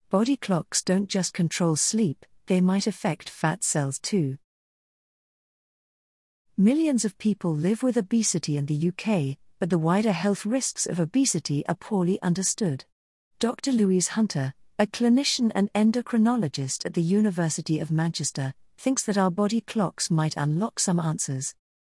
Body clocks don't just control sleep, they might affect fat cells too. Millions of people live with obesity in the UK, but the wider health risks of obesity are poorly understood. Dr. Louise Hunter, a clinician and endocrinologist at the University of Manchester, thinks that our body clocks might unlock some answers.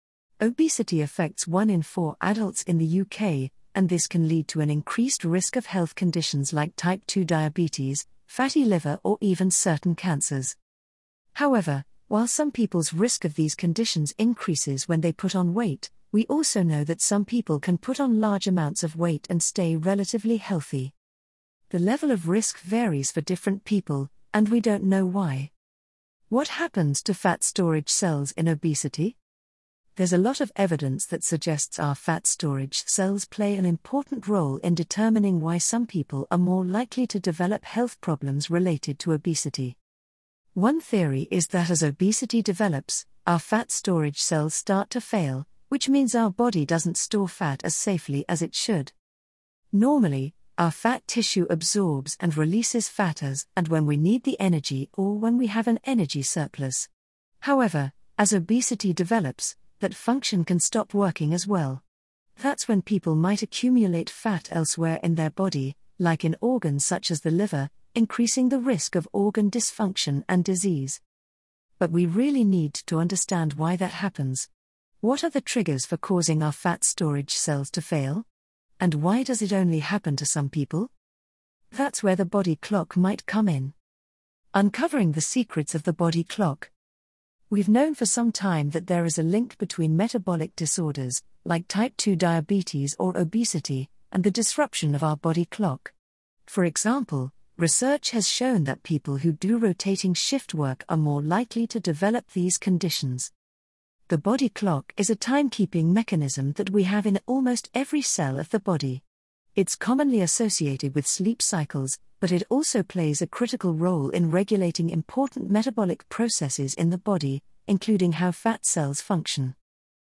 Obesity affects 1 in 4 adults in the UK, and this can lead to an increased risk of health conditions like type 2 diabetes, fatty liver, or even certain cancers. However, while some people's risk of these conditions increases when they put on weight, we also know that some people can put on large amounts of weight and stay relatively healthy. The level of risk varies for different people, and we don't know why. What happens to fat storage cells in obesity? There's a lot of evidence that suggests our fat storage cells play an important role in determining why some people are more likely to develop health problems related to obesity. One theory is that as obesity develops, our fat storage cells start to fail, which means our body doesn't store fat as safely as it should. Normally, our fat tissue absorbs and releases fat as and when we need the energy or when we have an energy surplus. However, as obesity develops, that function can stop working as well. That's when people might accumulate fat elsewhere in their body, like in organs such as the liver, increasing the risk of organ dysfunction and disease. But we really need to understand why that happens. What are the triggers for causing our fat storage cells to fail? And why does it only happen to some people? That's where the body clock might come in. Uncovering the secrets of the body clock. We've known for some time that there is a link between metabolic disorders, like type 2 diabetes or obesity, and the disruption of our body clock. For example, research has shown that people who do rotating shift work are more likely to develop these conditions. The body clock is a timekeeping mechanism that we have in almost every cell of the body. It's commonly associated with sleep cycles, but it also plays a critical role in regulating important metabolic processes in the body, including how fat cells function.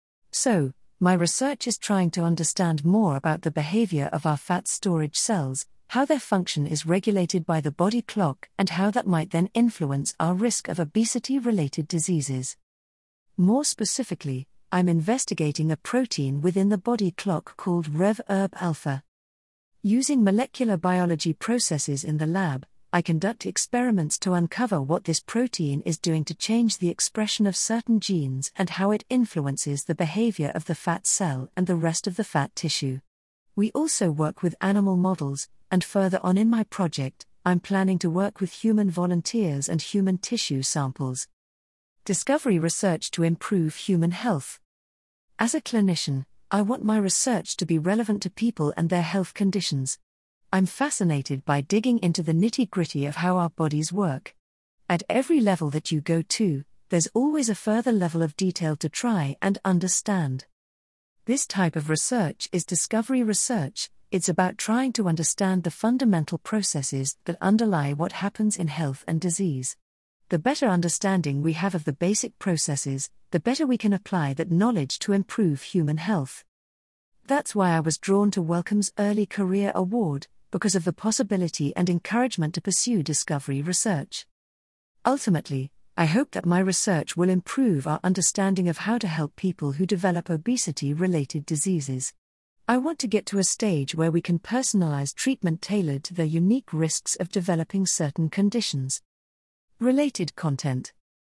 So, my research is trying to understand more about the behavior of our fat storage cells, how their function is regulated by the body clock, and how that might then influence our risk of obesity-related diseases. More specifically, I'm investigating a protein within the body clock called Rev-ERB-alpha. Using molecular biology processes in the lab, I conduct experiments to uncover what this protein is doing to change the expression of certain genes and how it influences the behavior of the fat cell and the rest of the fat tissue. We also work with animal models, and further on in my project, I'm planning to work with human volunteers and human tissue samples. Discovery research to improve human health. As a clinician, I want my research to be relevant to people and their health conditions. I'm fascinated by digging into the nitty-gritty of how our bodies work. At every level that you go to, there's always a further level of detail to try and understand. This type of research is discovery research. It's about trying to understand the fundamental processes that underlie what happens in health and disease. The better understanding we have of the basic processes, the better we can apply that knowledge to improve human health. That's why I was drawn to Wellcome's Early Career Award, because of the possibility and encouragement to pursue discovery research. Ultimately, I hope that my research will improve our understanding of how to help people who develop obesity-related diseases. I want to get to a stage where we can personalize treatment tailored to the unique risks of developing certain conditions. Related content.